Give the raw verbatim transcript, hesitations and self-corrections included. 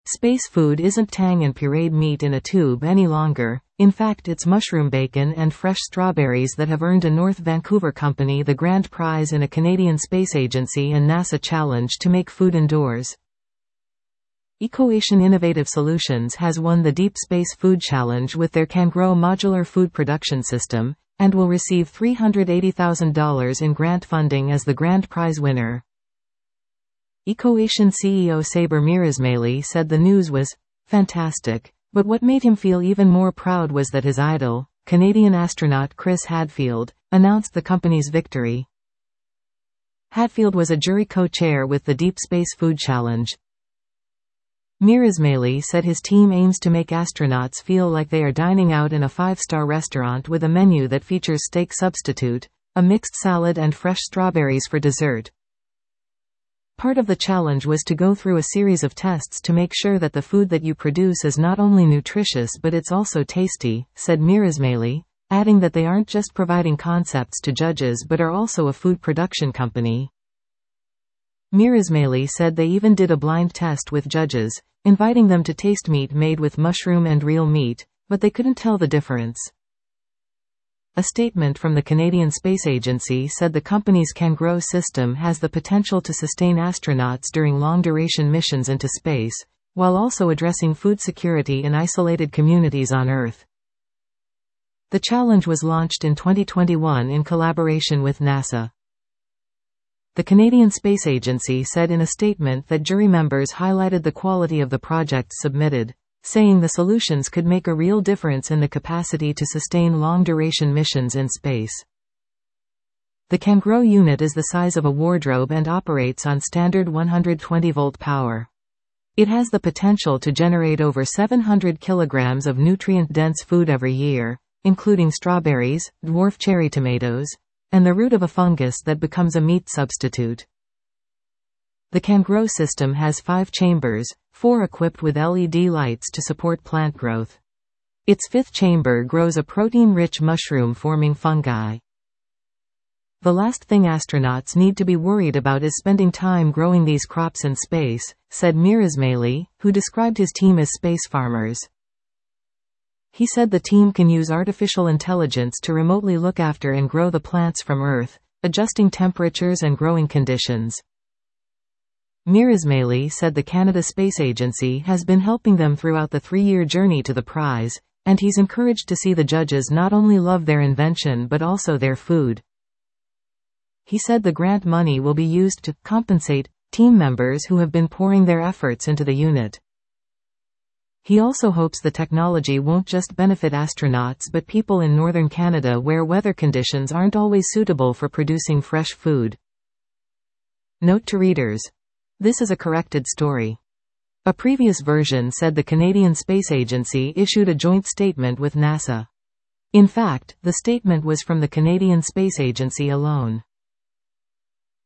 Space food isn't tang and pureed meat in a tube any longer. In fact, it's mushroom bacon and fresh strawberries that have earned a North Vancouver company the grand prize in a Canadian Space Agency and NASA challenge to make food indoors. Ecoation Innovative Solutions has won the Deep Space Food Challenge with their CanGrow modular food production system, and will receive three hundred eighty thousand dollars in grant funding as the grand prize winner. Ecoation C E O Saber Miraismaili said the news was fantastic, but what made him feel even more proud was that his idol, Canadian astronaut Chris Hadfield, announced the company's victory. Hadfield was a jury co-chair with the Deep Space Food Challenge. Miraismaili said his team aims to make astronauts feel like they are dining out in a five-star restaurant with a menu that features steak substitute, a mixed salad and fresh strawberries for dessert. Part of the challenge was to go through a series of tests to make sure that the food that you produce is not only nutritious but it's also tasty, said Miraismaili, adding that they aren't just providing concepts to judges but are also a food production company. Miraismaili said they even did a blind test with judges, inviting them to taste meat made with mushroom and real meat, but they couldn't tell the difference. A statement from the Canadian Space Agency said the company's CanGrow system has the potential to sustain astronauts during long-duration missions into space, while also addressing food security in isolated communities on Earth. The challenge was launched in twenty twenty-one in collaboration with NASA. The Canadian Space Agency said in a statement that jury members highlighted the quality of the projects submitted, saying the solutions could make a real difference in the capacity to sustain long-duration missions in space. The CanGrow unit is the size of a wardrobe and operates on standard one hundred twenty volt power. It has the potential to generate over seven hundred kilograms of nutrient-dense food every year, including strawberries, dwarf cherry tomatoes, and the root of a fungus that becomes a meat substitute. The CanGrow system has five chambers, four equipped with L E D lights to support plant growth. Its fifth chamber grows a protein-rich mushroom-forming fungi. The last thing astronauts need to be worried about is spending time growing these crops in space, said Miraismaili, who described his team as space farmers. He said the team can use artificial intelligence to remotely look after and grow the plants from Earth, adjusting temperatures and growing conditions. Miraismaili said the Canada Space Agency has been helping them throughout the three-year journey to the prize, and he's encouraged to see the judges not only love their invention but also their food. He said the grant money will be used to compensate team members who have been pouring their efforts into the unit. He also hopes the technology won't just benefit astronauts but people in northern Canada where weather conditions aren't always suitable for producing fresh food. Note to readers: this is a corrected story. A previous version said the Canadian Space Agency issued a joint statement with NASA. In fact, the statement was from the Canadian Space Agency alone.